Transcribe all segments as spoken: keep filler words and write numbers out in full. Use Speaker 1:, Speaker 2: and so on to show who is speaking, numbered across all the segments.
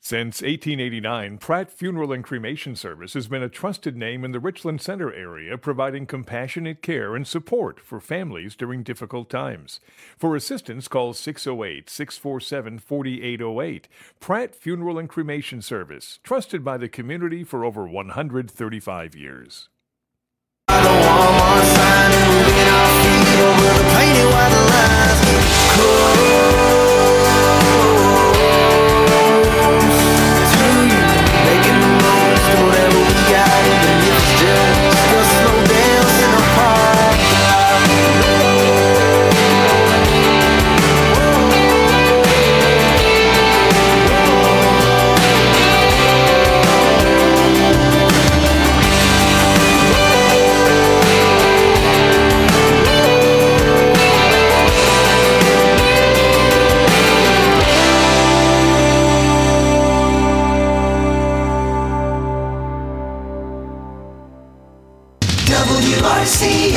Speaker 1: Since eighteen eighty-nine, Pratt Funeral and Cremation Service has been a trusted name in the Richland Center area, providing compassionate care and support for families during difficult times. For assistance, call six oh eight, six four seven, four eight oh eight. Pratt Funeral and Cremation Service, trusted by the community for over one hundred thirty-five years.
Speaker 2: I don't want more sign and we our feet over the painted white lines. Close.
Speaker 3: W R C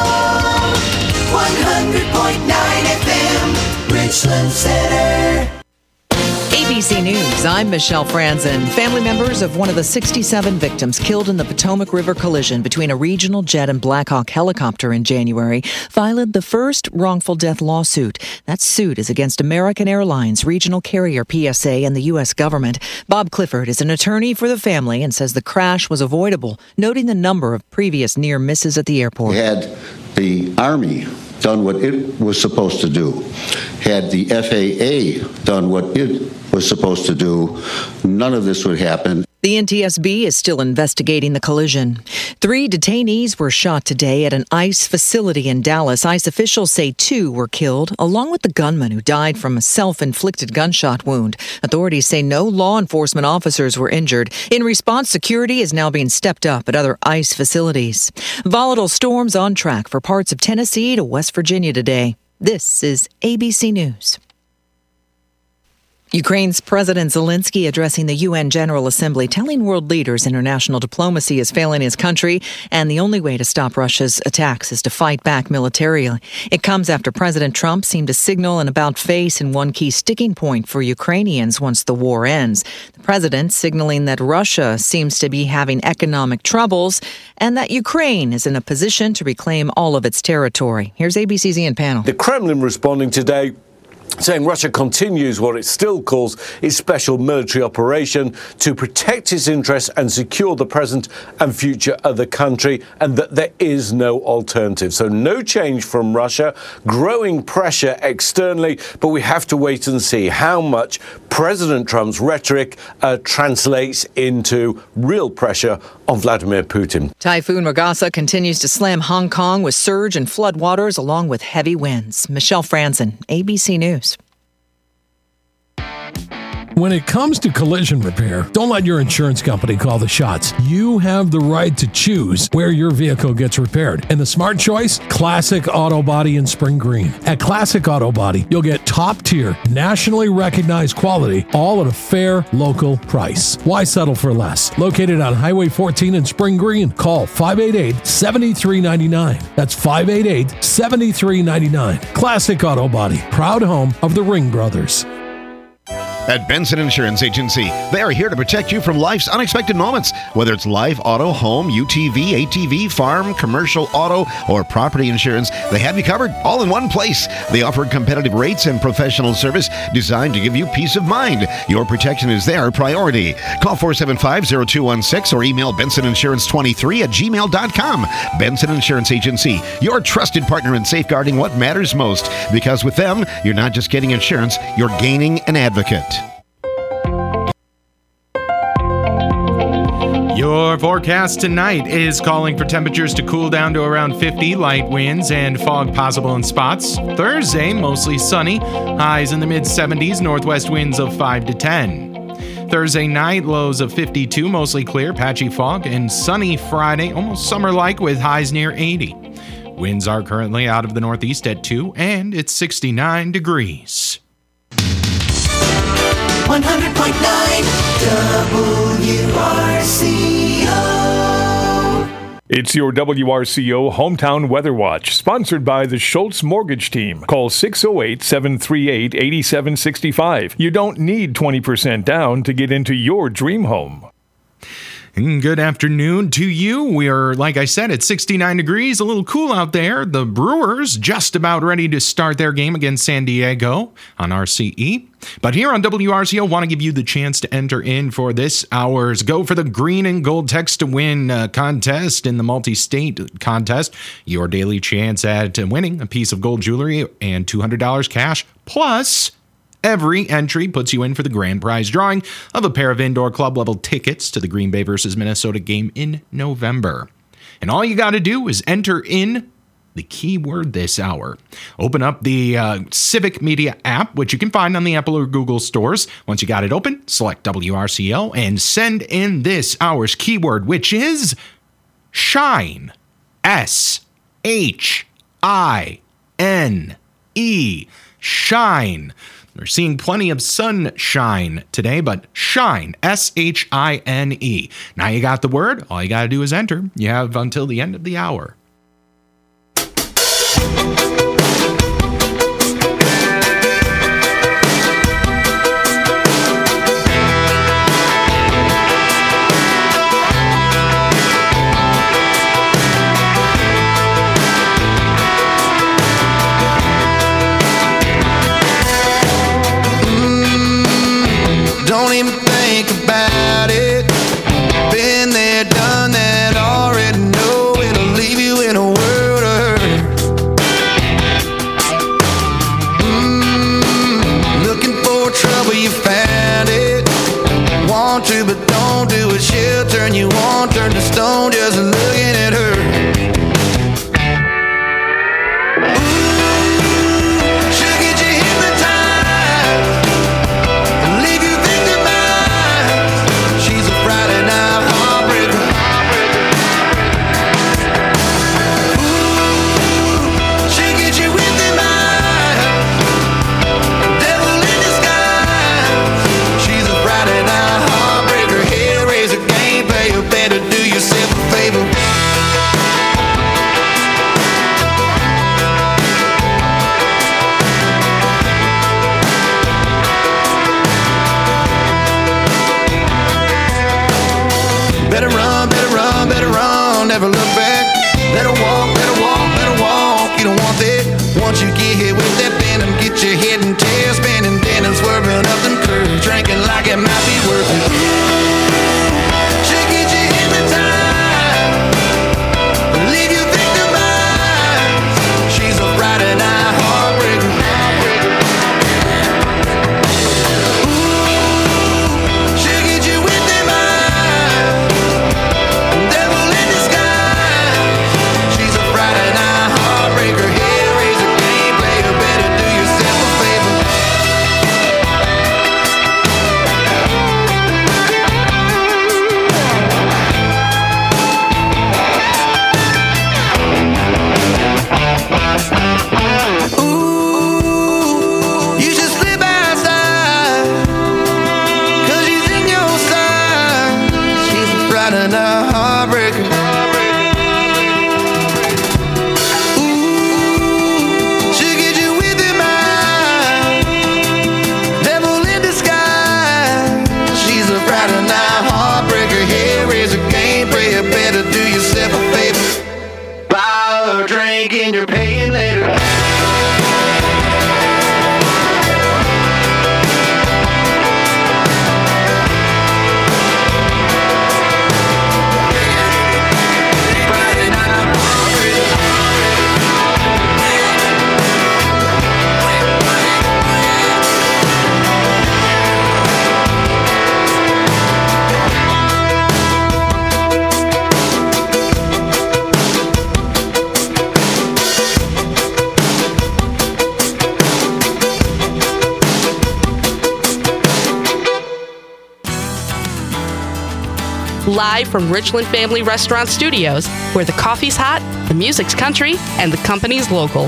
Speaker 3: O one hundred point nine F M, Richland Center.
Speaker 4: A B C News, I'm Michelle Franzen. Family members of one of the sixty-seven victims killed in the Potomac River collision between a regional jet and Black Hawk helicopter in January filed the first wrongful death lawsuit. That suit is against American Airlines, regional carrier P S A, and the U S government. Bob Clifford is an attorney for the family and says the crash was avoidable, noting the number of previous near misses at the airport.
Speaker 5: Had the Army done what it was supposed to do, had the F A A done what it was supposed to do, none of this would happen.
Speaker 4: The N T S B is still investigating the collision. Three detainees were shot today at an ICE facility in Dallas. ICE officials say two were killed, along with the gunman who died from a self-inflicted gunshot wound. Authorities say no law enforcement officers were injured. In response, security is now being stepped up at other ICE facilities. Volatile storms on track for parts of Tennessee to West Virginia today. This is A B C News. Ukraine's President Zelensky addressing the U N General Assembly, telling world leaders international diplomacy is failing his country, and the only way to stop Russia's attacks is to fight back militarily. It comes after President Trump seemed to signal an about-face in one key sticking point for Ukrainians once the war ends. The president signaling that Russia seems to be having economic troubles and that Ukraine is in a position to reclaim all of its territory. Here's A B C's Ian Pannell.
Speaker 6: The Kremlin responding today, saying Russia continues what it still calls its special military operation to protect its interests and secure the present and future of the country, and that there is no alternative. So no change from Russia, growing pressure externally, but we have to wait and see how much President Trump's rhetoric uh, translates into real pressure on Vladimir Putin.
Speaker 4: Typhoon Ragasa continues to slam Hong Kong with surge and flood waters along with heavy winds. Michelle Franzen, A B C News.
Speaker 7: When it comes to collision repair, don't let your insurance company call the shots. You have the right to choose where your vehicle gets repaired. And the smart choice? Classic Auto Body in Spring Green. At Classic Auto Body, you'll get top-tier, nationally recognized quality, all at a fair, local price. Why settle for less? Located on Highway fourteen in Spring Green. Call five eight eight, seven three nine nine. That's five eight eight, seven three nine nine. Classic Auto Body, proud home of the Ring Brothers.
Speaker 8: At Benson Insurance Agency, they are here to protect you from life's unexpected moments. Whether it's life, auto, home, U T V, A T V, farm, commercial, auto, or property insurance, they have you covered all in one place. They offer competitive rates and professional service designed to give you peace of mind. Your protection is their priority. Call four seven five, zero two one six or email benson insurance twenty-three at gmail dot com. Benson Insurance Agency, your trusted partner in safeguarding what matters most. Because with them, you're not just getting insurance, you're gaining an advocate.
Speaker 9: Your forecast tonight is calling for temperatures to cool down to around fifty, light winds and fog possible in spots. Thursday, mostly sunny, highs in the mid seventies, northwest winds of five to ten. Thursday night, lows of fifty-two, mostly clear, patchy fog, and sunny Friday, almost summer-like with highs near eighty. Winds are currently out of the northeast at two, and it's sixty-nine degrees.
Speaker 3: one hundred point nine W R C O
Speaker 1: It's your W R C O Hometown Weather Watch, sponsored by the Schultz Mortgage Team. Call six oh eight, seven three eight, eight seven six five. You don't need twenty percent down to get into your dream home.
Speaker 9: Good afternoon to you. We are, like I said, at sixty-nine degrees, a little cool out there. The Brewers just about ready to start their game against San Diego on R C E. But here on W R C O, want to give you the chance to enter in for this hour's Go for the Green and Gold Text to Win uh, contest in the multi-state contest. Your daily chance at winning a piece of gold jewelry and two hundred dollars cash plus every entry puts you in for the grand prize drawing of a pair of indoor club level tickets to the Green Bay versus Minnesota game in November. And all you got to do is enter in the keyword this hour. Open up the uh, Civic Media app, which you can find on the Apple or Google stores. Once you got it open, select W R C O and send in this hour's keyword, which is shine. S H I N E. Shine. We're seeing plenty of sunshine today, but shine, S H I N E. Now you got the word. All you got to do is enter. You have until the end of the hour.
Speaker 2: Don't even think about it. Been there, done that, already know it'll leave you in a world of hurt. Mm, looking for trouble, you found it. Want to, but don't do it. She'll turn you on, turn to stone just looking at her. Better run, better run, better run, never look back. Better walk, better walk, better walk. You don't want that. Once you get hit with that venom, get your head and tail spinning, then and swerving up them curves, drinking like it might be worth it. She'll get you hypnotized, leave you victimized. She's a Friday night heartbreaker.
Speaker 10: Live from Richland Family Restaurant Studios, where the coffee's hot, the music's country, and the company's local.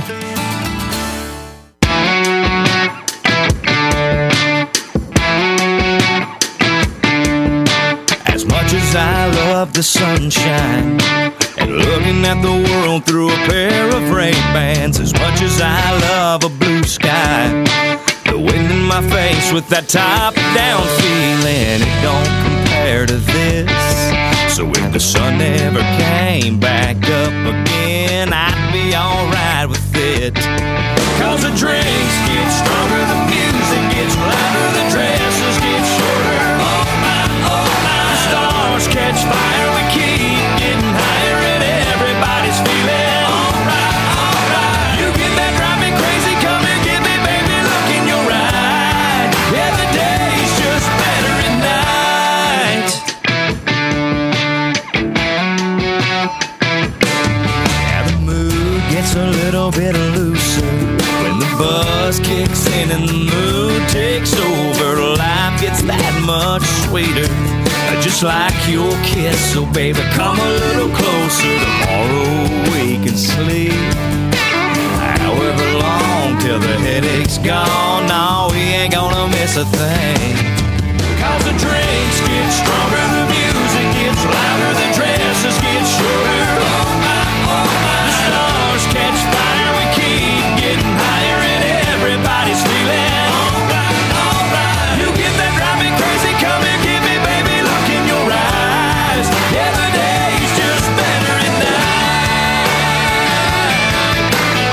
Speaker 2: As much as I love the sunshine,
Speaker 11: and looking at the world through a pair of Ray-Bans. As much as I love a blue sky, the wind in my face with that top-down feeling, it don't compare to this. So if the sun never came back up again, I'd be alright with it. Cause the drinks get stronger, the music gets louder, the dresses get shorter. Oh my, oh my. The stars catch fire, we keep getting higher, and everybody's feeling alright, alright. You get that drive me crazy, come and get me, baby, look in your eye. Yeah, the day's just better at night. Yeah, the mood gets a little bit looser when the buzz kicks in and the mood takes over. Life gets that much sweeter, just like your kiss. So baby, come a little closer. Tomorrow we can sleep however long till the headache's gone. No, we ain't gonna miss a thing. Cause the drinks get stronger, the music gets louder, the dresses get shorter. Oh my, oh my. The stars catch fire, we keep getting higher, and everybody's feeling alright, alright. You get that drive me crazy, come and get me, baby, look in your eyes. Yeah, the day's just better at night.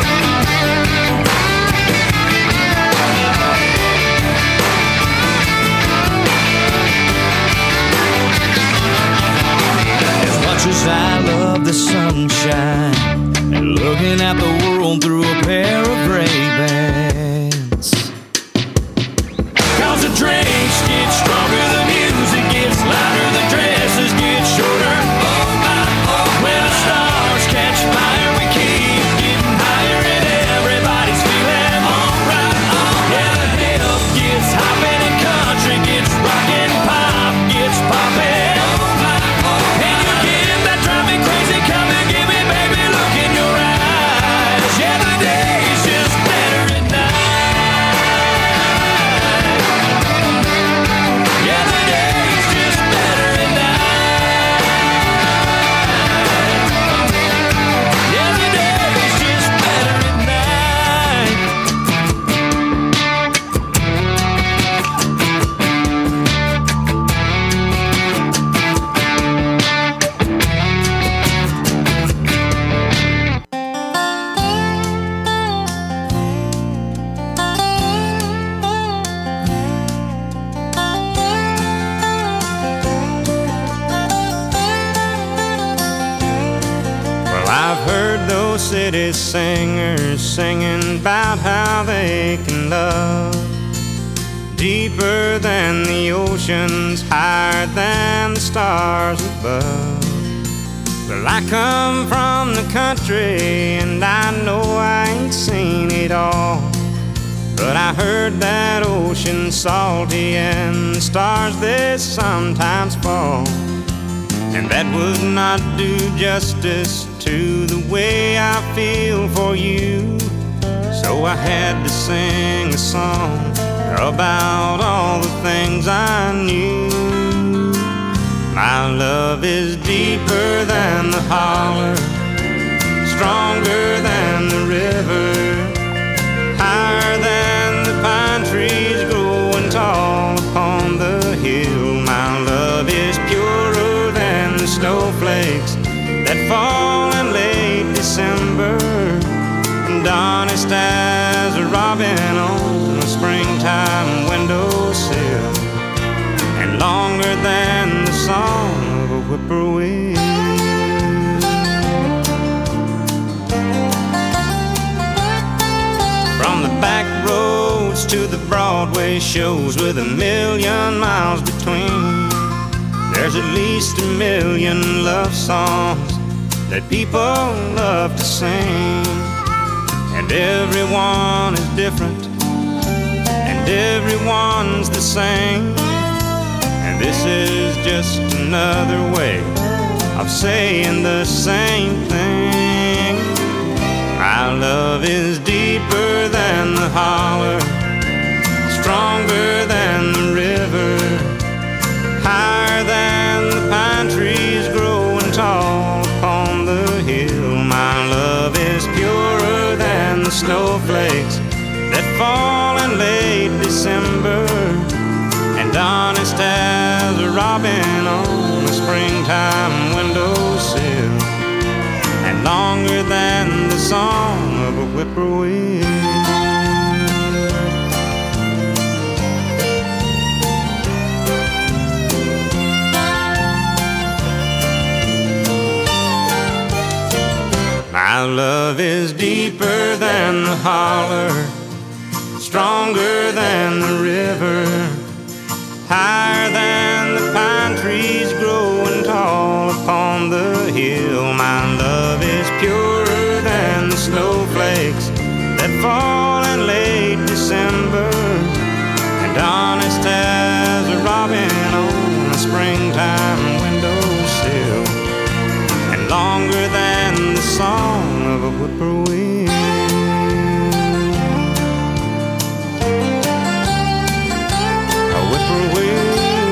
Speaker 11: As much as I love the sunshine and looking at the world through a pair of Ray-Bans, cause the drinks get stronger, the music gets louder, the dresses get shorter. Oh my, oh my. When the stars catch fire, we keep getting higher, and everybody's feeling alright, alright. Yeah, the hip gets hopping and country gets rockin', pop gets poppin'. Oh my, oh my. And you get that drive me crazy, come and get me, baby, look in your eyes. Yeah, the day's just better at night. Yeah, the day's just better at night. Yeah, the day's just better at night. Well, I've heard those city singers singing about how they can love deeper than the oceans, higher than the stars above. Well, I come from the country and I know I ain't seen it all, but I heard that ocean salty and the stars they sometimes fall. And that would not do justice to the way I feel for you. So I had to sing a song about all the things I knew. My love is deeper than the holler, stronger than the river, higher than the pine trees growing tall upon the hill. My love is purer than the snowflakes that fall in late December, and honest as a robin on a springtime windowsill, and longer than the song of a whippoorwill. From the back roads to the Broadway shows with a million miles between, there's at least a million love songs that people love to sing. And everyone is different, and everyone's the same. And this is just another way of saying the same thing. My love is deeper than the holler, stronger than the river, higher than the pine trees growing tall upon the snowflakes that fall in late December, and honest as a robin on a springtime windowsill, and longer than the song of a whippoorwill. My love is deeper than the holler, stronger than the river, higher than the pine trees growing tall upon the hill. My love is purer than the snowflakes that fall in late December, and honest as a robin on a springtime windowsill, and longer than the song of a whippoorwill. A whippoorwill.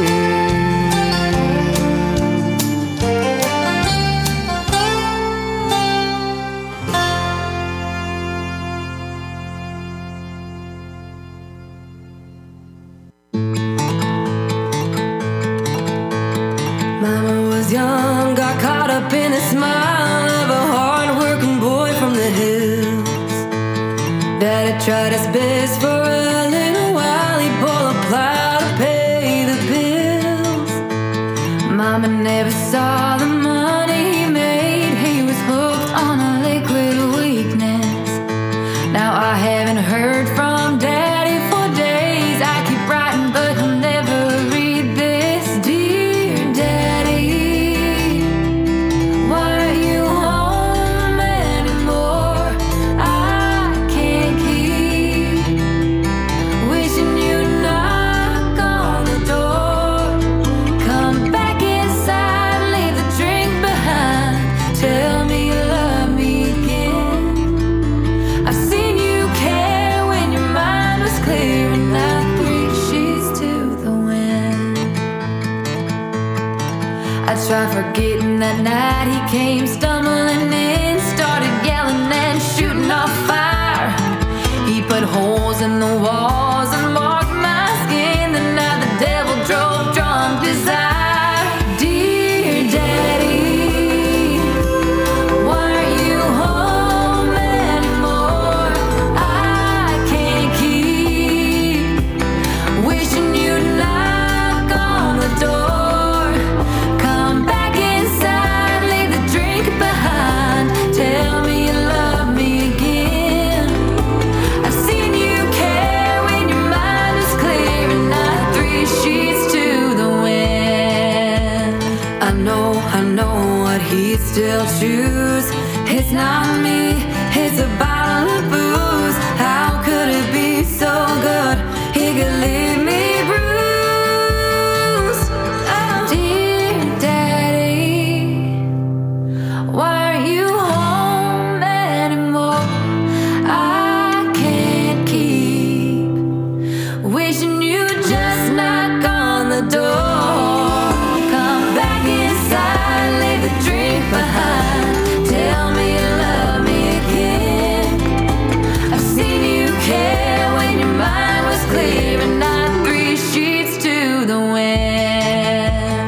Speaker 12: Mama was young, got caught up in the smile of a hard-working boy from the hills. Daddy tried his best for a little while, he'd pull a plow to pay the bills. Mama never saw the money he made, he was hooked on a liquid weakness. Now I haven't heard from Daddy for days, I keep writing but he'll never read this. Dear Daddy, why are you home anymore? I can't keep wishing you'd knock on the door. Come back inside, leave the drink behind. Tell me you love me again. I've seen you care when your mind was clear, and not three sheets to the wind. I tried forgetting that night he came stumbling in, started yelling and shooting off fire. He put holes in the walls and marked my skin. The night the devil drove drunk desire. Dear Daddy, why are you home anymore? I can't keep wishing you'd knock on the door. Come back inside, leave the drink behind. Tell me you love me again. I've seen you care when your mind is clear, and not three sheets to the wind. I know, I know what he'd still choose. It's not me, it's a bottle of booze. How could it be so good? He could leave me bruised. Oh, dear Daddy, why are you home anymore? I can't keep wishing you'd just knock on the door. Come back inside, leave the drink behind. Tell me you love me again. I've seen you care when your mind was clear, and not three sheets to the wind.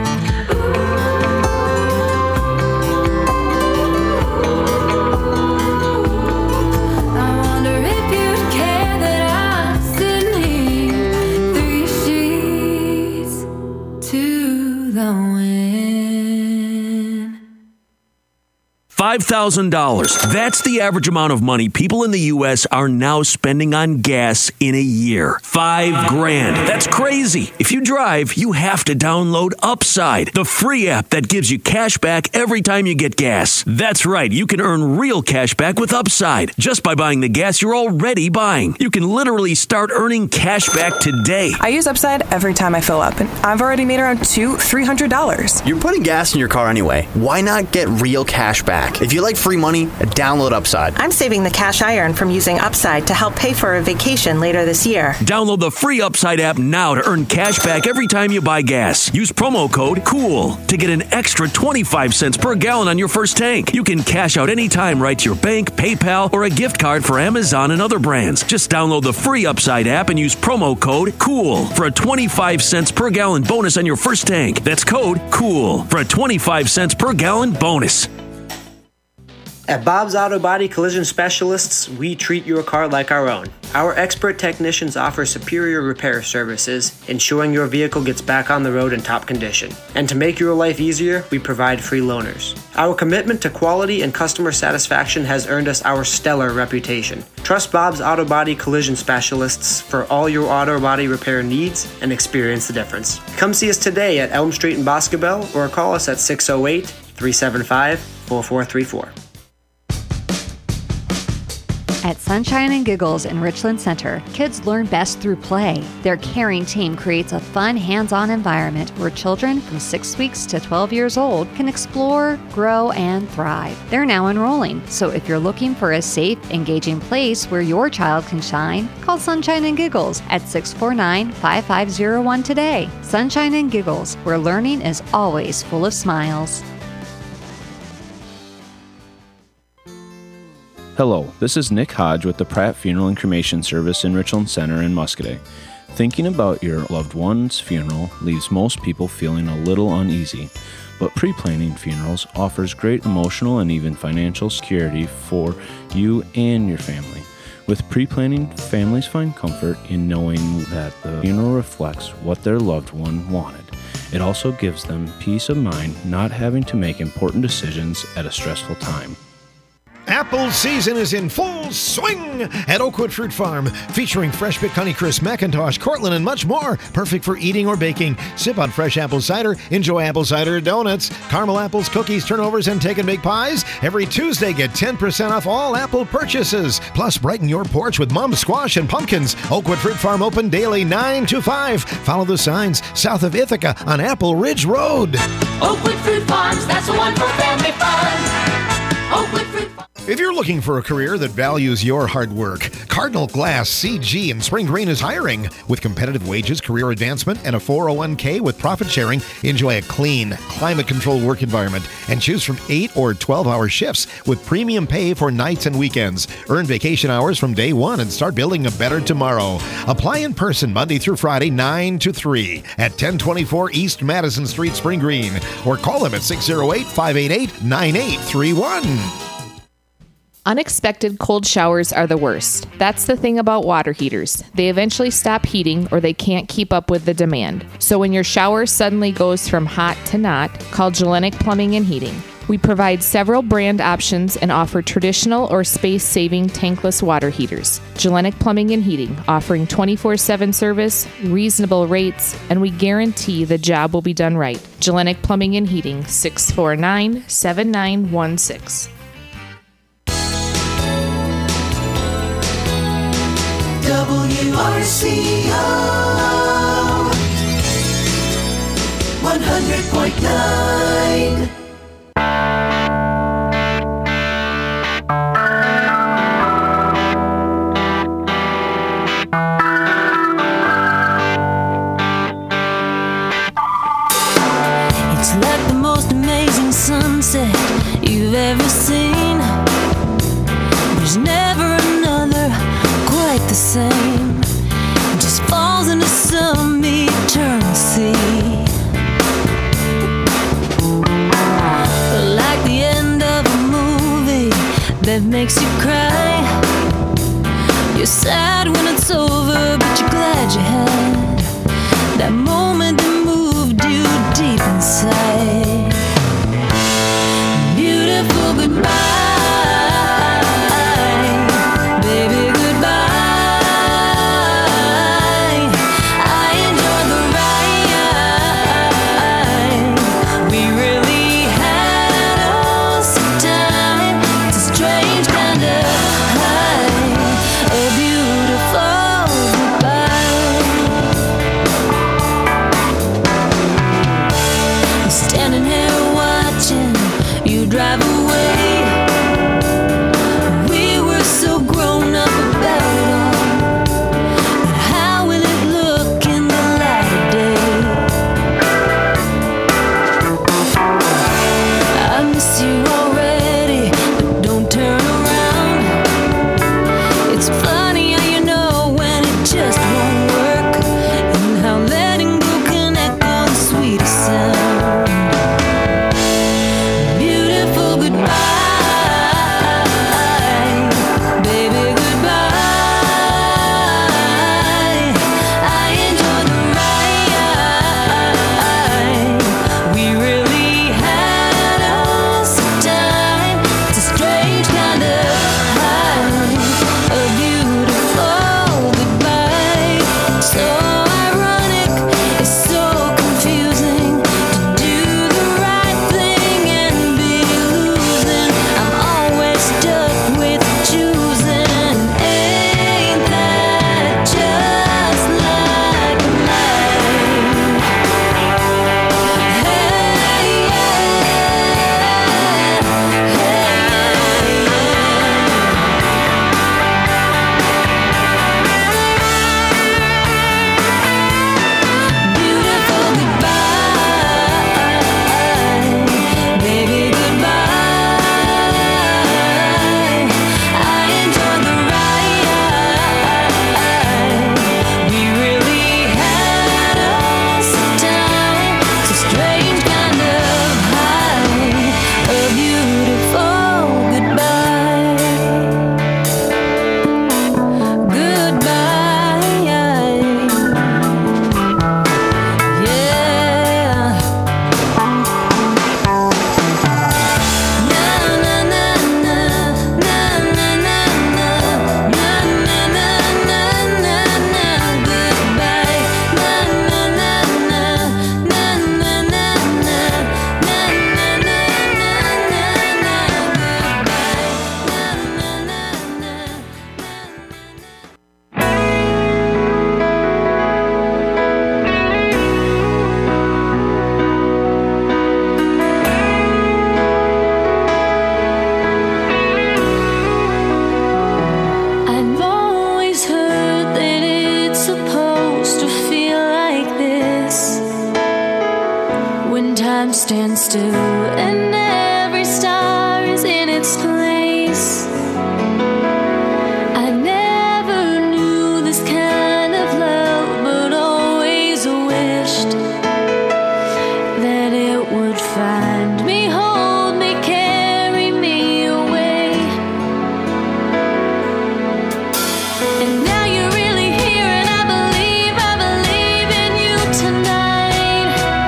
Speaker 12: I wonder if you'd care that I'm sitting here, three sheets to the wind.
Speaker 13: five thousand dollars. That's the average amount of money people in the U S are now spending on gas in a year. Five grand. That's crazy. If you drive, you have to download Upside, the free app that gives you cash back every time you get gas. That's right. You can earn real cash back with Upside just by buying the gas you're already buying. You can literally start earning cash back today.
Speaker 14: I use Upside every time I fill up, and I've already made around two, three hundred dollars.
Speaker 15: You're putting gas in your car anyway. Why not get real cash back? back. If you like free money, download Upside.
Speaker 16: I'm saving the cash I earn from using Upside to help pay for a vacation later this year.
Speaker 13: Download the free Upside app now to earn cash back every time you buy gas. Use promo code COOL to get an extra twenty-five cents per gallon on your first tank. You can cash out anytime right to your bank, PayPal, or a gift card for Amazon and other brands. Just download the free Upside app and use promo code COOL for a twenty-five cents per gallon bonus on your first tank. That's code COOL for a twenty-five cents per gallon bonus.
Speaker 17: At Bob's Auto Body Collision Specialists, we treat your car like our own. Our expert technicians offer superior repair services, ensuring your vehicle gets back on the road in top condition. And to make your life easier, we provide free loaners. Our commitment to quality and customer satisfaction has earned us our stellar reputation. Trust Bob's Auto Body Collision Specialists for all your auto body repair needs and experience the difference. Come see us today at Elm Street in Boscobel or call us at six oh eight, three seven five, four four three four.
Speaker 18: At Sunshine and Giggles in Richland Center, kids learn best through play. Their caring team creates a fun, hands-on environment where children from six weeks to twelve years old can explore, grow, and thrive. They're now enrolling, so if you're looking for a safe, engaging place where your child can shine, call Sunshine and Giggles at six four nine, five five zero one today. Sunshine and Giggles, where learning is always full of smiles.
Speaker 19: Hello, this is Nick Hodge with the Pratt Funeral and Cremation Service in Richland Center in Muscoda. Thinking about your loved one's funeral leaves most people feeling a little uneasy, but pre-planning funerals offers great emotional and even financial security for you and your family. With pre-planning, families find comfort in knowing that the funeral reflects what their loved one wanted. It also gives them peace of mind not having to make important decisions at a stressful time.
Speaker 8: Apple season is in full swing at Oakwood Fruit Farm, featuring fresh pick Honeycrisp, Macintosh, Cortland, and much more. Perfect for eating or baking. Sip on fresh apple cider. Enjoy apple cider donuts, caramel apples, cookies, turnovers, and take and bake pies. Every Tuesday, get ten percent off all apple purchases. Plus, brighten your porch with mum squash and pumpkins. Oakwood Fruit Farm open daily nine to five. Follow the signs south of Ithaca on Apple Ridge Road.
Speaker 3: Oakwood Fruit Farms, that's the one for family fun. Oakwood Fruit Farms.
Speaker 8: If you're looking for a career that values your hard work, Cardinal Glass C G in Spring Green is hiring. With competitive wages, career advancement, and a four oh one k with profit sharing, enjoy a clean, climate-controlled work environment and choose from eight or twelve-hour shifts with premium pay for nights and weekends. Earn vacation hours from day one and start building a better tomorrow. Apply in person Monday through Friday, nine to three at ten twenty-four East Madison Street, Spring Green, or call them at six oh eight, five eight eight, nine eight three one.
Speaker 20: Unexpected cold showers are the worst. That's the thing about water heaters. They eventually stop heating or they can't keep up with the demand. So when your shower suddenly goes from hot to not, call Gellenic Plumbing and Heating. We provide several brand options and offer traditional or space-saving tankless water heaters. Gellenic Plumbing and Heating, offering twenty-four seven service, reasonable rates, and we guarantee the job will be done right. Gellenic Plumbing and Heating, six four nine, seven nine one six.
Speaker 3: W R C O one hundred point nine.
Speaker 12: It's like the most amazing sunset you've ever seen. There's never another quite the same. It just falls into some eternal sea. Like the end of a movie that makes you cry. You're sad when it's over, but you're glad you had that moment that moved you deep inside. Beautiful goodbye. Drive away. time stands still and every star is in its place. I never knew this kind of love, but always wished that it would find me, hold me, carry me away. And now you're really here, and I believe, I believe in you tonight.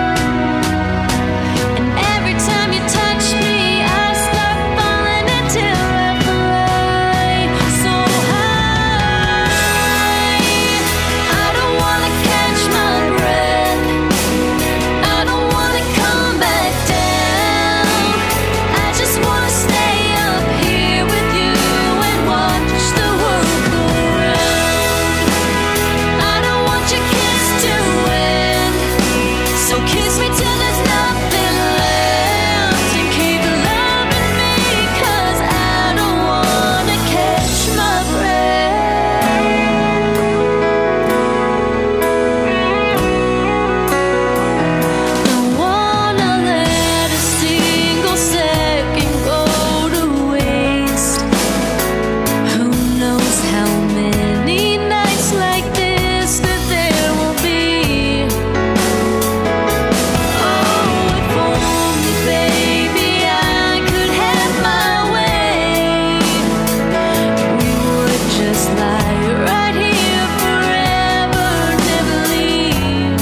Speaker 12: And every time you touch me, I start falling until I fly so high. I don't wanna catch my breath, I don't wanna come back down. I just wanna stay up here with you and watch the world go round. I don't want your kiss to end, so kiss me till there's nothing left, and keep loving me, 'cause I don't wanna catch my breath. Don't wanna let a single second go to waste. Who knows how many nights like this that there will be. Oh, if only, baby, I could have my way, we would just lie right here forever, never leave.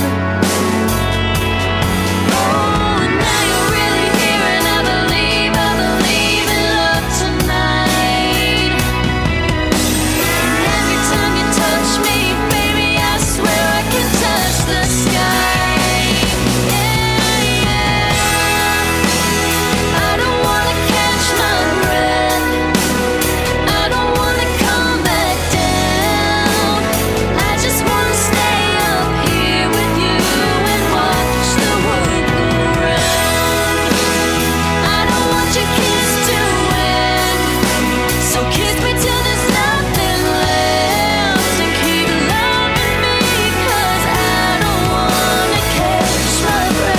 Speaker 12: Oh, now you're really here, and I believe, I believe in love tonight. And every time you touch me, baby, I swear I can touch the sky. Yeah, yeah. I don't wanna catch my breath, I don't wanna come back down. I just wanna stay up here with you and watch the world go round. I don't want your kiss to end, so kiss me till there's nothing left, and keep loving me, 'cause I don't wanna catch my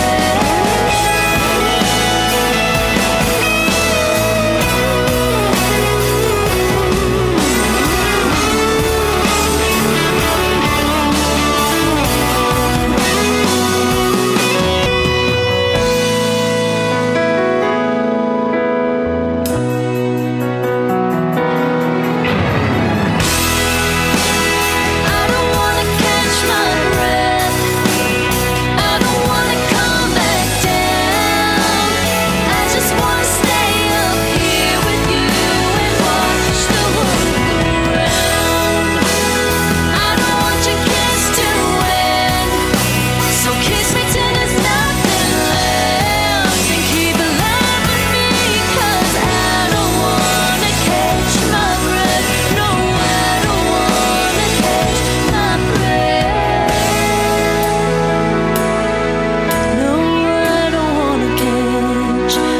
Speaker 12: I don't wanna catch my breath, I don't wanna come back down. I just wanna stay up here with you and watch the world go round. I don't want your kiss to end, so kiss me till there's nothing left, and keep loving me, 'cause I don't wanna catch my breath. No, I don't wanna catch my breath. No, I don't wanna catch my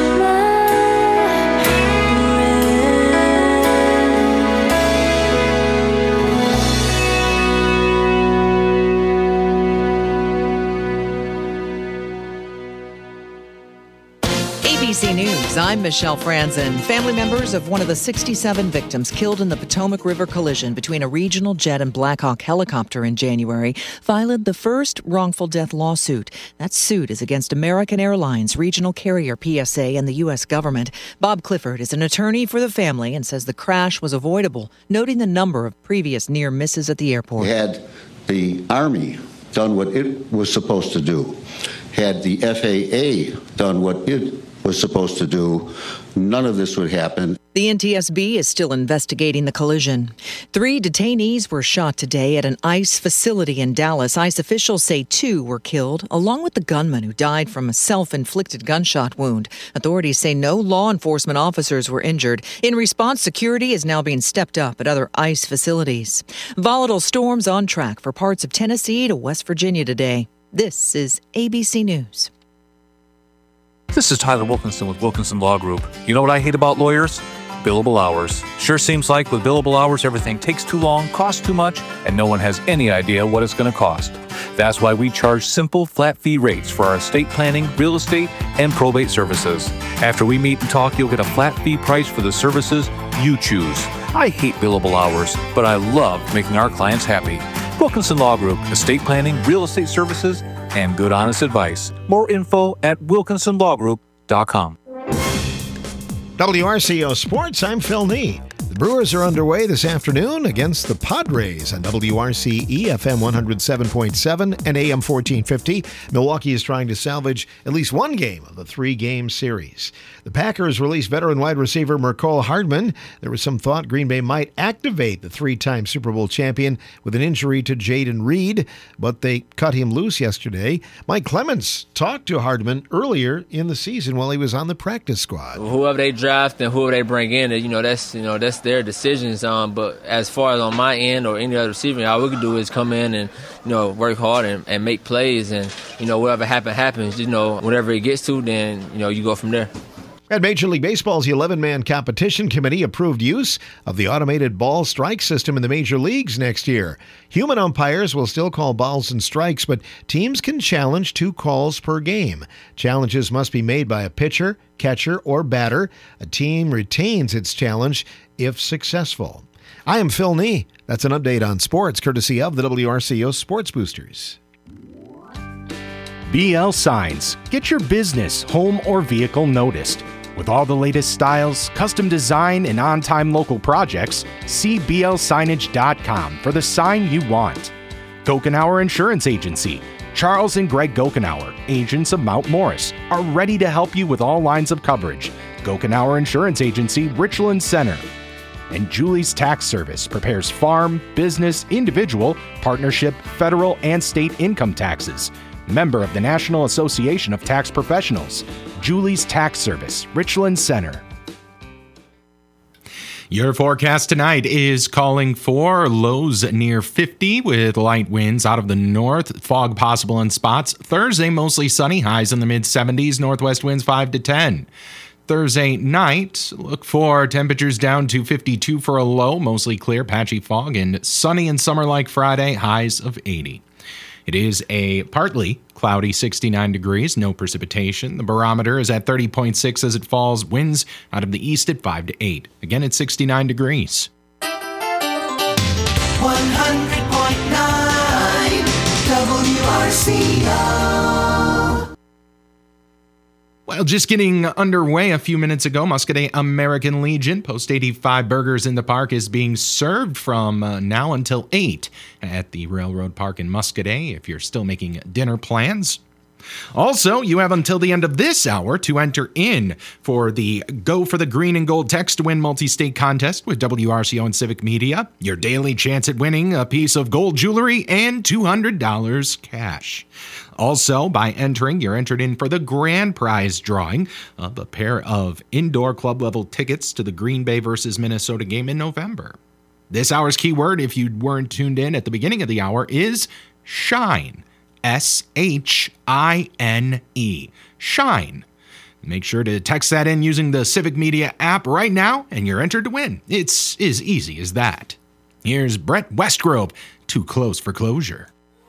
Speaker 4: A B C News, I'm Michelle Franzen. Family members of one of the sixty-seven victims killed in the Potomac River collision between a regional jet and Black Hawk helicopter in January filed the first wrongful death lawsuit. That suit is against American Airlines, regional carrier P S A, and the U S government. Bob Clifford is an attorney for the family and says the crash was avoidable, noting the number of previous near misses at the airport.
Speaker 5: Had the Army done what it was supposed to do, had the F A A done what it was supposed to do, none of this would happen.
Speaker 4: The N T S B is still investigating the collision. Three detainees were shot today at an ICE facility in Dallas. ICE officials say two were killed, along with the gunman who died from a self-inflicted gunshot wound. Authorities say no law enforcement officers were injured. In response, security is now being stepped up at other ICE facilities. Volatile storms on track for parts of Tennessee to West Virginia today. This is A B C News.
Speaker 21: This is Tyler Wilkinson with Wilkinson Law Group. You know what I hate about lawyers? billable hours. Sure seems like with billable hours, everything takes too long, costs too much, and no one has any idea what it's going to cost. That's why we charge simple, flat fee rates for our estate planning, real estate, and probate services. After we meet and talk, you'll get a flat fee price for the services you choose. I hate billable hours, but I love making our clients happy. Wilkinson Law Group, estate planning, real estate services, and good honest advice. More info at wilkinson law group dot com.
Speaker 8: W R C O Sports, I'm Phil Nee. The Brewers are underway this afternoon against the Padres on W R C E F M one oh seven point seven and A M fourteen fifty. Milwaukee is trying to salvage at least one game of the three-game series. The Packers released veteran wide receiver Mecole Hardman. There was some thought Green Bay might activate the three-time Super Bowl champion with an injury to Jaden Reed, but they cut him loose yesterday. Mike Clemens talked to Hardman earlier in the season while he was on the practice squad.
Speaker 22: Whoever they draft and whoever they bring in, you know, that's you know that's their decisions. Um, but as far as on my end or any other receiver, all we can do is come in and you know work hard and, and make plays, and you know whatever happens happens. You know, whatever it gets to, then you know you go from there.
Speaker 8: And Major League Baseball's eleven-man competition committee approved use of the automated ball strike system in the major leagues next year. Human umpires will still call balls and strikes, but teams can challenge two calls per game. Challenges must be made by a pitcher, catcher, or batter. A team retains its challenge if successful. I am Phil Nee. That's an update on sports, courtesy of the W R C O Sports Boosters.
Speaker 23: B L Signs. Get your business, home, or vehicle noticed. With all the latest styles, custom design, and on-time local projects, see B L signage dot com for the sign you want. Gokenauer Insurance Agency. Charles and Greg Gokenauer, agents of Mount Morris, are ready to help you with all lines of coverage. Gokenauer Insurance Agency, Richland Center. And Julie's Tax Service prepares farm, business, individual, partnership, federal, and state income taxes. Member of the National Association of Tax Professionals. Julie's Tax Service, Richland Center.
Speaker 9: Your forecast tonight is calling for lows near fifty with light winds out of the north, fog possible in spots. Thursday, mostly sunny, highs in the mid seventies, northwest winds five to ten. Thursday night, look for temperatures down to fifty-two for a low, mostly clear, patchy fog, and sunny and summer-like Friday, highs of eighty. It is a partly cloudy sixty-nine degrees, no precipitation. The barometer is at thirty point six as it falls, winds out of the east at five to eight. Again, it's sixty-nine degrees.
Speaker 3: one hundred point nine W R C O.
Speaker 9: Well, just getting underway a few minutes ago, Muscadet American Legion Post eighty-five Burgers in the Park is being served from uh, now until eight at the Railroad Park in Muscadet if you're still making dinner plans. Also, you have until the end of this hour to enter in for the Go for the Green and Gold Text to Win multi-state contest with W R C O and Civic Media. Your daily chance at winning a piece of gold jewelry and two hundred dollars cash. Also, by entering, you're entered in for the grand prize drawing of a pair of indoor club-level tickets to the Green Bay versus Minnesota game in November. This hour's keyword, if you weren't tuned in at the beginning of the hour, is shine. S H I N E. Shine. Make sure to text that in using the Civic Media app right now, and you're entered to win. It's as easy as that. Here's Brett Westgrove, Too Close for Closure.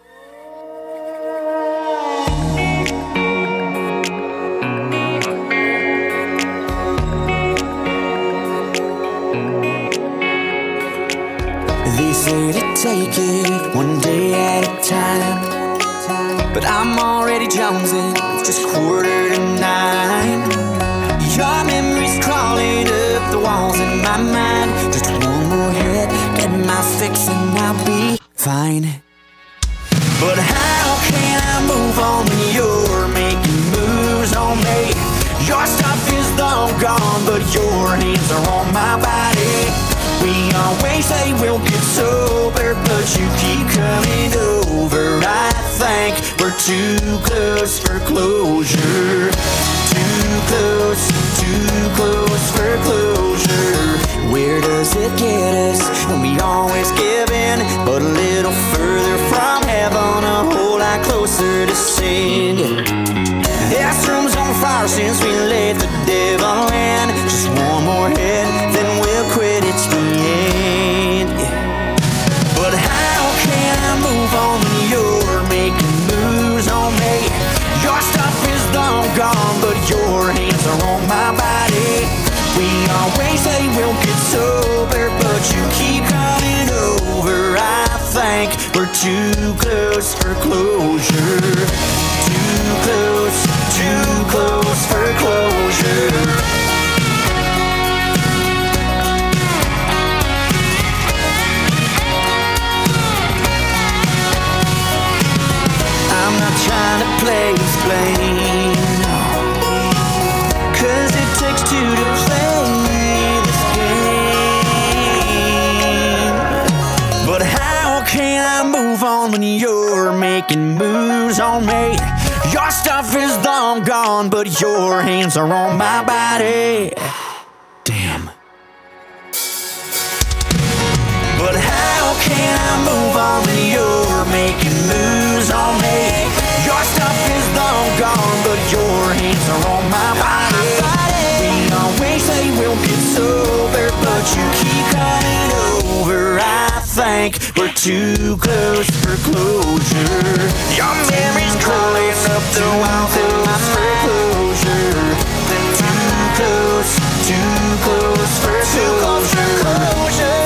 Speaker 3: They say to take it one day at a time, but I'm already jonesing, it's just quarter to nine. Your memory's crawling up the walls in my mind. Just one more hit, get my fix and I'll be fine. But how can I move on when you're making moves on me? Your stuff is long gone, but your hands are on my body. We always say we'll get sober, but you keep coming over. I think we're too close for closure. Too close, too close for closure. Where does it get us when we always give in, but a little further from heaven, a whole lot closer to sin? This room's on fire since we let the devil in. Just one more hit, then gone, but your hands are on my body. We always say we'll get sober, but you keep coming over. I think we're too close for closure. Too close, too close for closure. I'm not trying to play this blame, no. Cause it takes two to play this game. But how can I move on when you're making moves on me? Your stuff is long gone, but your hands are on my body. Damn. But how can I move on when you're making moves on me? Your stuff is long gone, but your hands are on my body. We always say we'll get sober, but you keep coming over. I think we're too close for closure. Your memory's crawling up the wall for closure. Too close, too close for closure.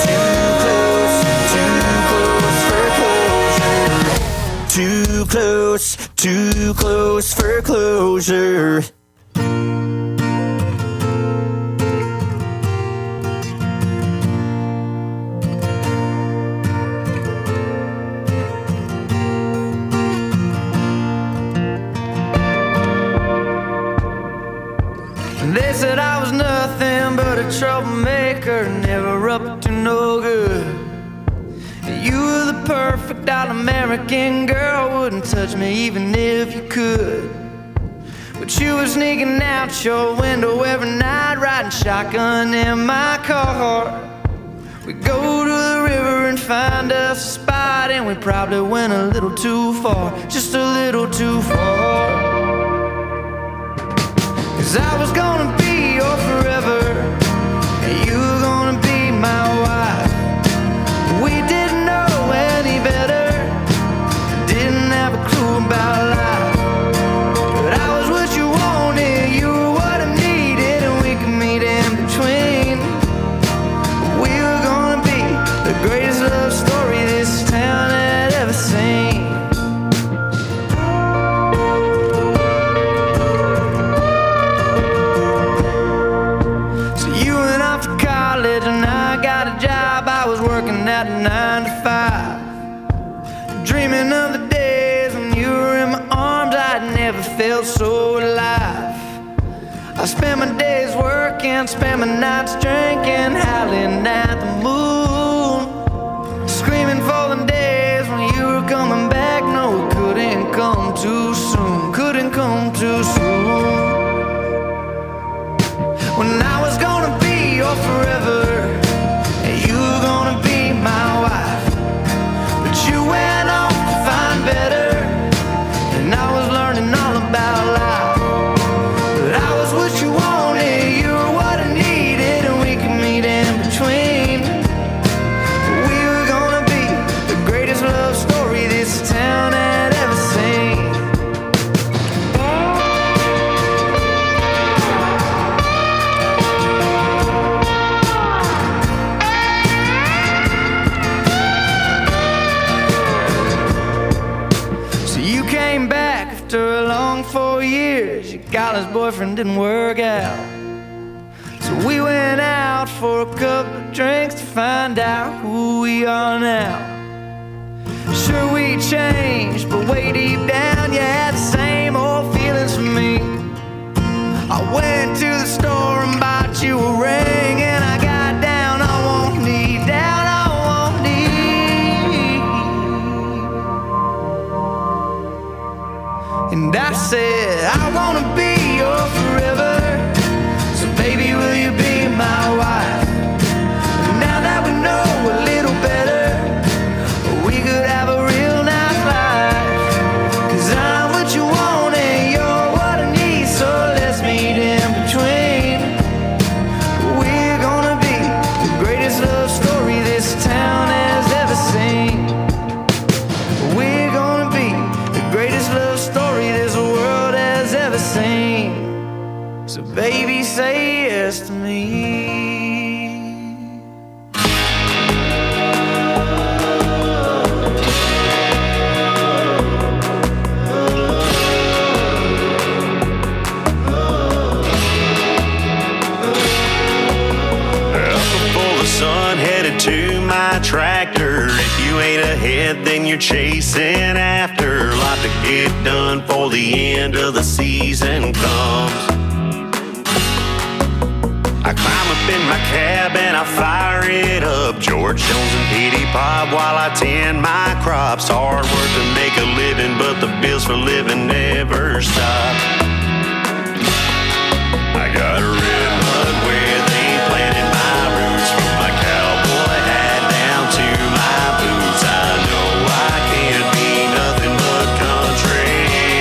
Speaker 3: Too close, too close for closure.
Speaker 1: They said I was nothing but a troublemaker, never up to no good. You were the perfect all-American girl, wouldn't touch me even if you could. But you were sneaking out your window every night, riding shotgun in my car. We'd go to the river and find us a spot, and we probably went a little too far, just a little too far. Cause I was gonna be your forever, and you were gonna be my wife. We didn't know any better, didn't have a clue about life. But I was what you wanted, you were what I needed, and we could meet in between. We were gonna be the greatest love story this town had ever seen. So you went off to college and I got a job. I was working at nine to five, dreaming of the days when you were in my arms. I'd never felt so alive. I spent my days working, spent my nights drinking, howling at the moon, screaming for the days when you were coming back. No, it couldn't come too soon, couldn't come too soon. When I was gonna be your forever, and you were gonna be my wife. But you went off to find better, and I was learning all about life. But I was what you wanted, you were what I needed, and we could meet in between. We were gonna be the greatest love story this town had ever seen. Came back after a long four years. Your college boyfriend didn't work out, so we went out for a couple of drinks to find out who we are now. Sure, we changed, but way deep down you had the same old feelings for me. I went to the store and bought you a ring, and I got down on one knee, down on one knee. And I said, I wanna be your forever, so baby, will you be my wife? Now that we know a little better, we could have a real nice life. Cause I'm what you want and So baby, say yes to me.
Speaker 2: Son, headed to my tractor. If you ain't ahead, then you're chasing after. Lot to get done before the end of the season comes. I climb up in my cab and I fire it up. George Jones and Petey Pop while I tend my crops. Hard work to make a living, but the bills for living never stop. I got a red mud where they planted my roots. From my cowboy hat down to my boots, I know I can't be nothing but country.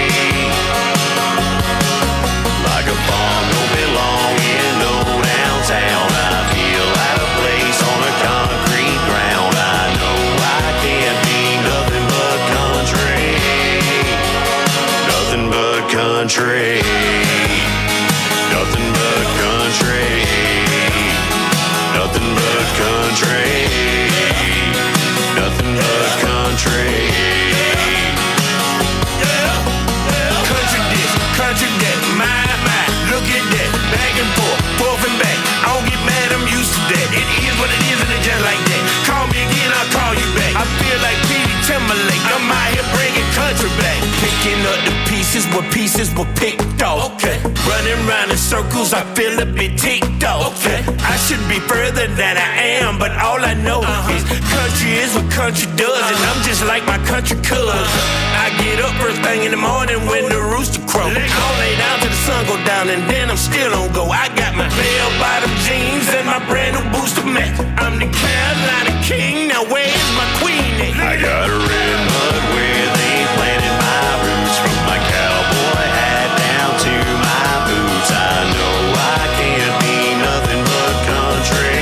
Speaker 2: Like a farm don't belong in no downtown. I feel out of place on a concrete ground. I know I can't be nothing but country. Nothing but country. Nothing but country. Nothing but country. Nothing but country. Yeah, yeah. Country this, country that, my, my, look at that. Back and forth, forth and back. I don't get mad, I'm used to that. It is what it is and it's just like that. Call me again, I'll call you back. I feel like Petey Timberlake. I'm out here bringing country back. Picking up the pieces where pieces were picked off. Okay. Running round in circles, I feel a bit ticked off. Okay. I should be further than I am, but all I know uh-huh. is country is what country does, uh-huh. and I'm just like my country cousin. Uh-huh. I get up first thing in the morning when the rooster crows. I'll lay down till the sun go down, and then I'm still on go. I got my bell-bottom jeans and my brand new booster Mac. I'm the Carolina king, now where's my queen at? I got a red mud where they planted my roots. From my cowboy hat down to my boots, I know I can't be nothing but country.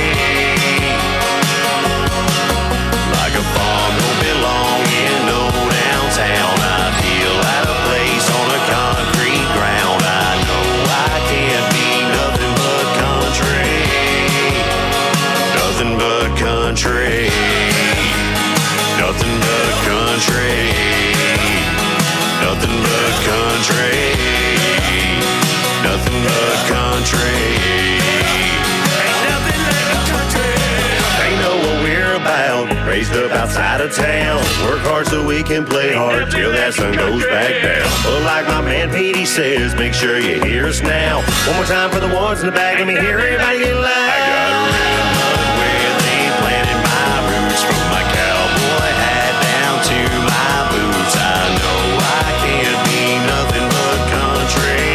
Speaker 2: Like a farm don't belong in no downtown. I feel out of place on a concrete ground. I know I can't be nothing but country. Nothing but country. Nothing but country. Nothing but country. Nothing but country. Ain't nothing like a country. They know what we're about. Raised up outside of town. Work hard so we can play hard till that sun goes back down. But like my man Petey says, make sure you hear us now. One more time for the ones in the back. Let me hear everybody get loud. I got a red mud where they planted my roots. From my cowboy hat down to my boots, I know I can't be nothing but country.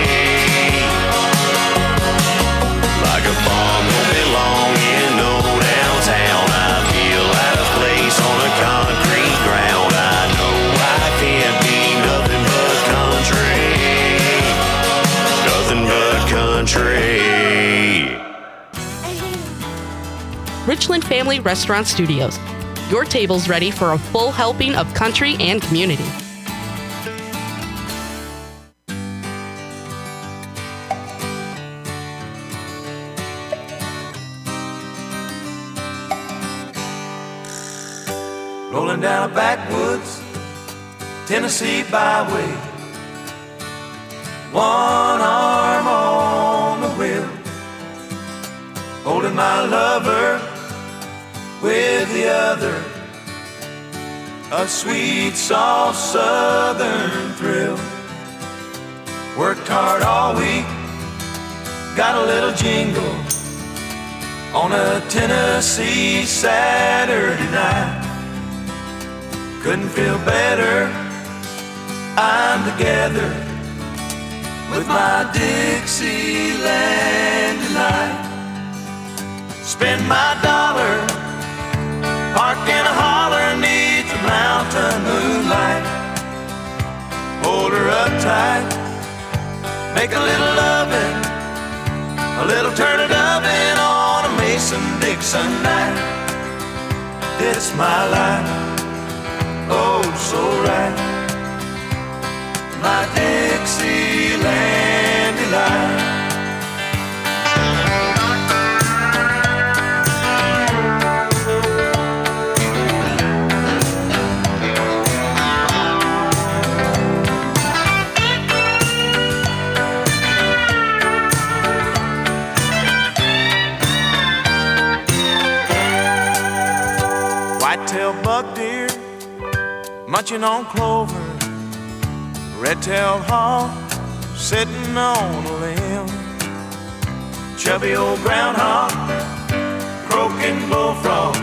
Speaker 2: Like a farm don't belong in no downtown. I feel out of place on a concrete ground. I know I can't be nothing but country. Nothing but country.
Speaker 6: Richland Family Restaurant Studios. Your table's ready for a full helping of country and community.
Speaker 7: Rolling down a backwoods Tennessee byway, one arm on the wheel, holding my lover with the other, a sweet, soft southern thrill. Worked hard all week, got a little jingle on a Tennessee Saturday night. Couldn't feel better, I'm together with my Dixieland delight. Spend my dollar, park in a holler neath the mountain moonlight. Hold her up tight, make a little loving, a little turn it oven on a Mason-Dixon night. It's my life, oh so right, my Dixieland delight. munching on clover, red-tailed hawk sitting on a limb, chubby old groundhog, croaking bullfrog,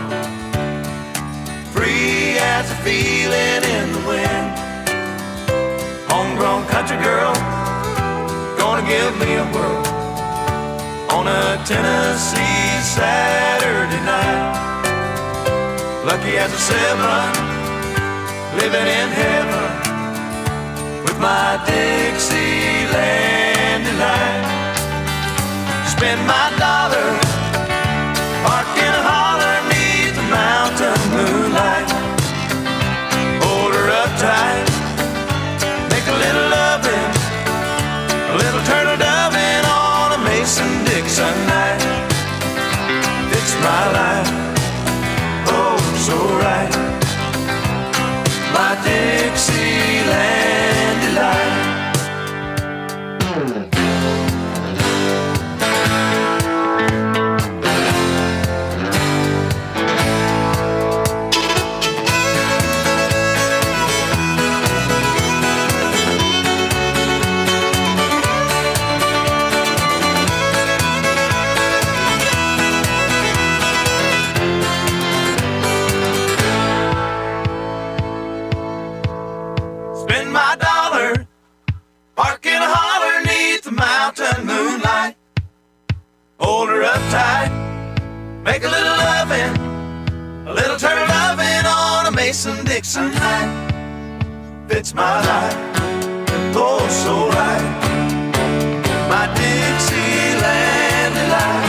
Speaker 7: free as a feeling in the wind. Homegrown country girl, gonna give me a whirl on a Tennessee Saturday night. Lucky as a seven, living in heaven with my Dixieland delight. Spend my dollar, park in a holler 'neath the mountain moonlight. Hold her up tight, make a little loving, a little turtle doving on a Mason-Dixon night. It's my life, oh so right, my Dixieland delight. Hold her up tight, make a little loving, a little turtle loving on a Mason-Dixon night. Fits my life, oh so right, my Dixieland delight.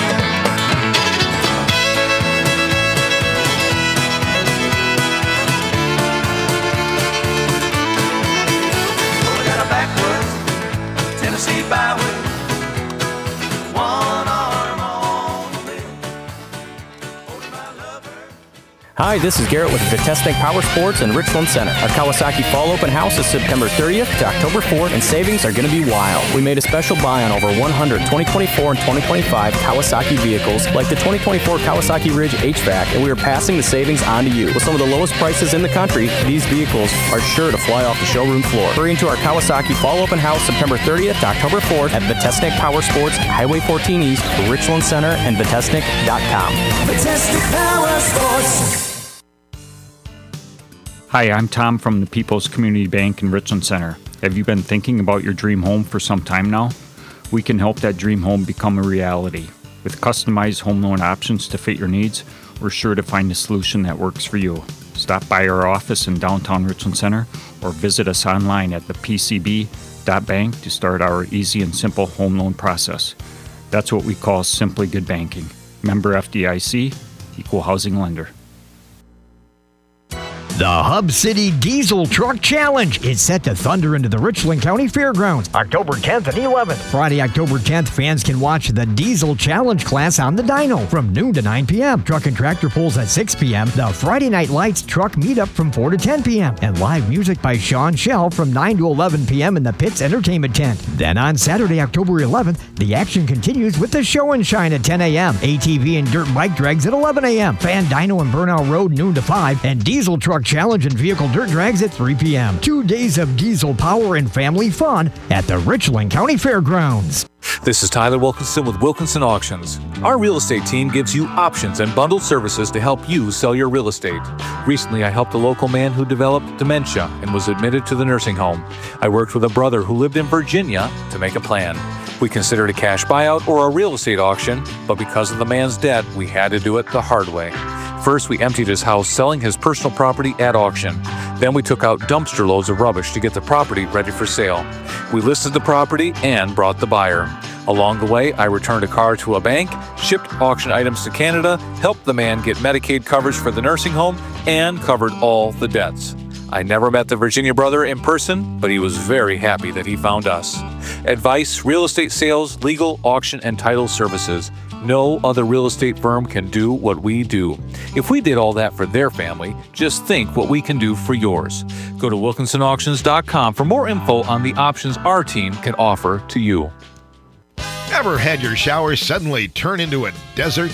Speaker 7: Going down a backwards Tennessee byway.
Speaker 10: Hi, this is Garrett with Vitesnik Power Sports in Richland Center. Our Kawasaki Fall Open House is September thirtieth to October fourth, and savings are going to be wild. We made a special buy on over one hundred twenty twenty-four and twenty twenty-five Kawasaki vehicles, like the twenty twenty-four Kawasaki Ridge H V A C, and we are passing the savings on to you. With some of the lowest prices in the country, these vehicles are sure to fly off the showroom floor. Hurry into our Kawasaki Fall Open House September thirtieth to October fourth at Vitesnik Power Sports, Highway fourteen East, Richland Center, and Vitesnik dot com.
Speaker 3: Vitesnik Power Sports.
Speaker 11: Hi, I'm Tom from the People's Community Bank in Richland Center. Have you been thinking about your dream home for some time now? We can help that dream home become a reality. With customized home loan options to fit your needs, we're sure to find a solution that works for you. Stop by our office in downtown Richland Center or visit us online at the p c b dot bank to start our easy and simple home loan process. That's what we call Simply Good Banking. Member F D I C, Equal Housing Lender.
Speaker 14: The Hub City Diesel Truck Challenge is set to thunder into the Richland County Fairgrounds October tenth and eleventh. Friday, October tenth, fans can watch the Diesel Challenge class on the dyno from noon to nine p.m. Truck and tractor pulls at six p.m. The Friday Night Lights truck meetup from four to ten p.m. And live music by Sean Shell from nine to eleven p.m. in the Pitts Entertainment Tent. Then on Saturday, October eleventh, the action continues with the Show and Shine at ten a.m. A T V and dirt bike drags at eleven a.m. Fan Dyno and Burnout Road noon to five. And Diesel Truck Challenge and Vehicle Dirt Drags at three p.m. Two days of diesel power and family fun at the Richland County Fairgrounds.
Speaker 21: This is Tyler Wilkinson with Wilkinson Auctions. Our real estate team gives you options and bundled services to help you sell your real estate. Recently, I helped a local man who developed dementia and was admitted to the nursing home. I worked with a brother who lived in Virginia to make a plan. We considered a cash buyout or a real estate auction, but because of the man's debt, we had to do it the hard way. First, we emptied his house, selling his personal property at auction. Then we took out dumpster loads of rubbish to get the property ready for sale. We listed the property and brought the buyer. Along the way, I returned a car to a bank, shipped auction items to Canada, helped the man get Medicaid coverage for the nursing home, and covered all the debts. I never met the Virginia brother in person, but he was very happy that he found us. Advice, real estate sales, legal, auction, and title services. No other real estate firm can do what we do. If we did all that for their family, just think what we can do for yours. Go to wilkinson auctions dot com for more info on the options our team can offer to you.
Speaker 8: Ever had your shower suddenly turn into a desert?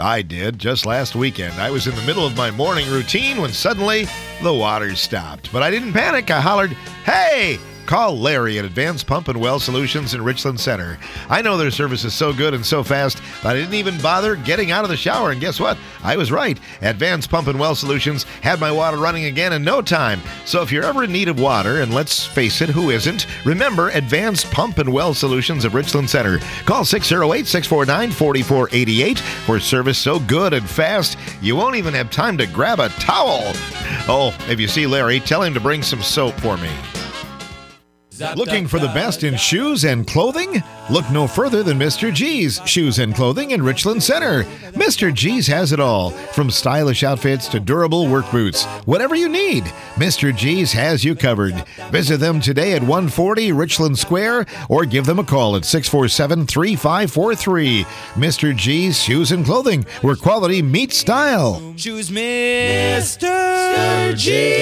Speaker 8: I did, just last weekend. I was in the middle of my morning routine when suddenly the water stopped. But I didn't panic. I hollered, "Hey!" Call Larry at Advanced Pump and Well Solutions in Richland Center. I know their service is so good and so fast that I didn't even bother getting out of the shower. And guess what? I was right. Advanced Pump and Well Solutions had my water running again in no time. So if you're ever in need of water, and let's face it, who isn't? Remember Advanced Pump and Well Solutions of Richland Center. Call six oh eight, six four nine, four four eight eight for service so good and fast you won't even have time to grab a towel. Oh, if you see Larry, tell him to bring some soap for me. Looking for the best in shoes and clothing? Look no further than Mister G's Shoes and Clothing in Richland Center. Mister G's has it all, from stylish outfits to durable work boots. Whatever you need, Mister G's has you covered. Visit them today at one forty Richland Square or give them a call at six four seven, three five four three. Mister G's Shoes and Clothing, where quality meets style.
Speaker 1: Choose Mister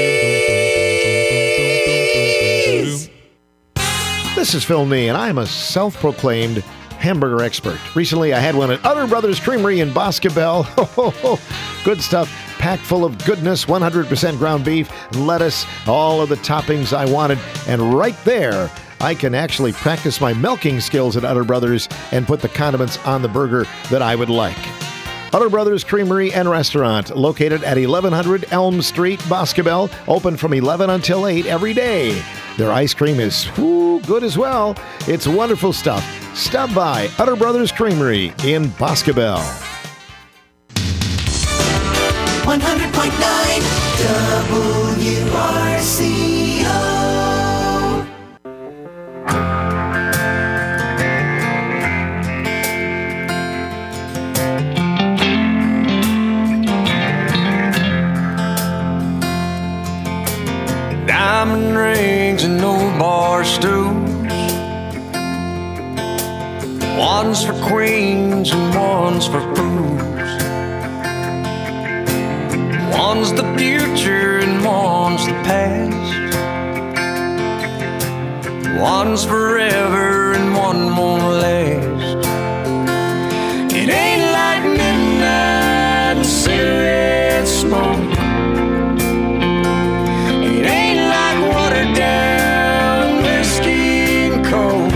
Speaker 1: G's.
Speaker 8: This is Phil Nee, and I am a self-proclaimed hamburger expert. Recently, I had one at Utter Brothers Creamery in Boscobel. Good stuff, packed full of goodness, one hundred percent ground beef, lettuce, all of the toppings I wanted. And right there, I can actually practice my milking skills at Utter Brothers and put the condiments on the burger that I would like. Utter Brothers Creamery and Restaurant, located at eleven hundred Elm Street, Boscobel, open from eleven until eight every day. Their ice cream is whoo, good as well. It's wonderful stuff. Stop by Utter Brothers Creamery in Boscobel.
Speaker 1: one hundred point nine W R C O.
Speaker 7: Diamond rings and old bar stools, one's for queens and one's for fools. One's the future and one's the past. One's forever and one won't last. It ain't like midnight and cigarette smoke. Down whiskey and coke.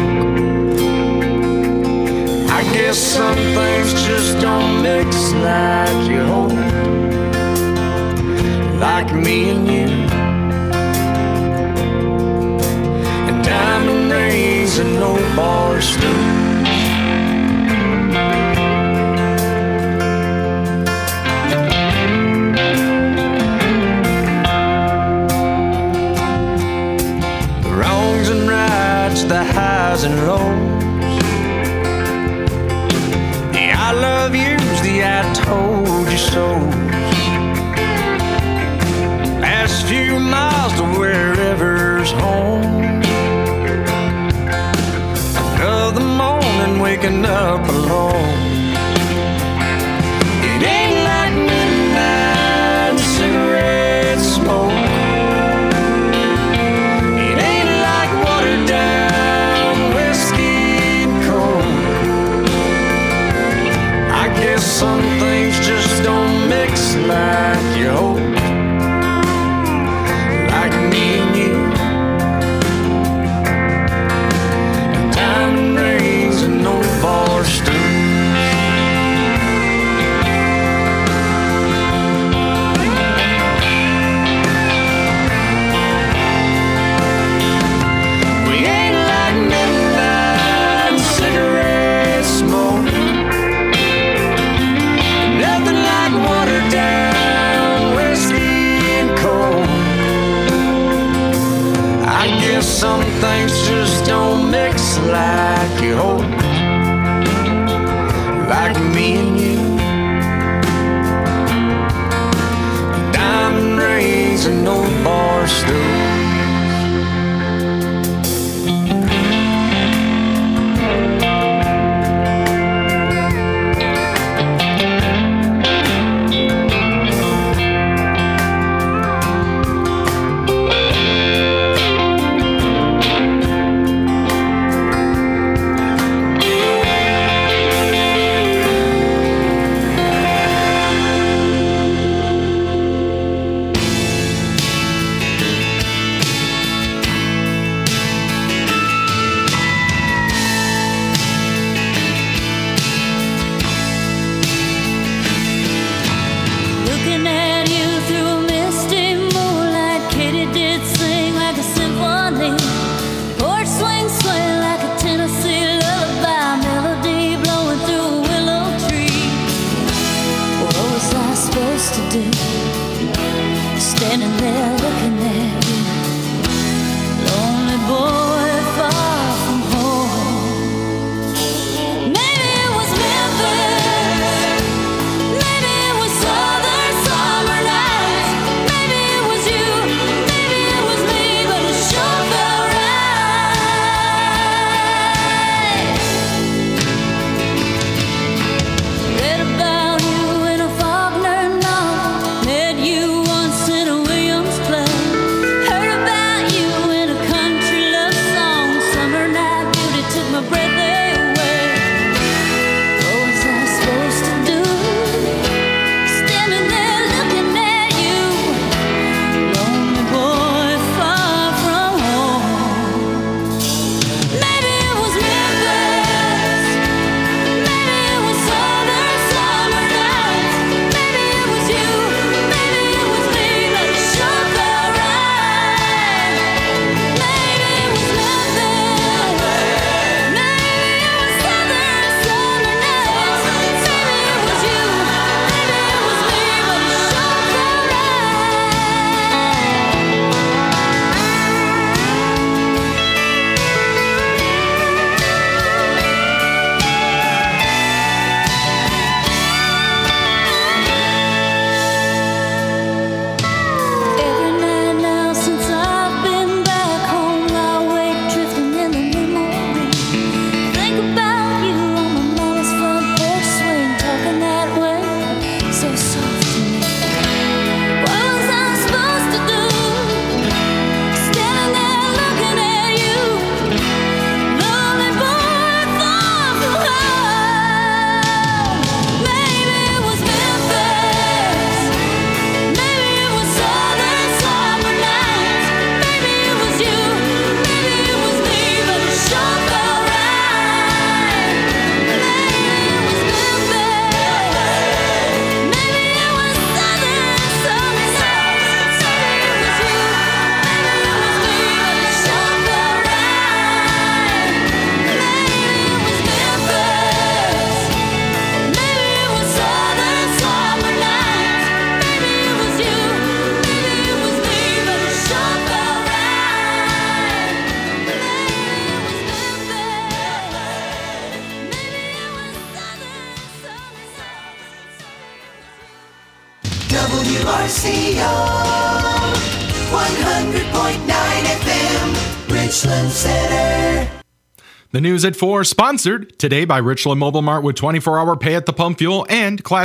Speaker 7: I guess some things just don't mix like you hope. Like me and you, and diamond rings and no bar stools. The highs and lows, the I love yous, the I told you so. Last few miles to wherever's home. Another morning waking up alone. It ain't like midnight and cigarette smoke. It ain't like watered down some things just don't mix like you hope. Like me and you, and diamond rings and no bar stools. We ain't like midnight and cigarette smoke. Watered down whiskey and coke. I guess some things just don't mix like you hope. Like me and you, diamond rings and no bar stools.
Speaker 13: W R C O, one hundred point nine F M, Richland Center.
Speaker 9: The news at four, sponsored today by Richland Mobile Mart with twenty-four hour pay at the pump fuel and Class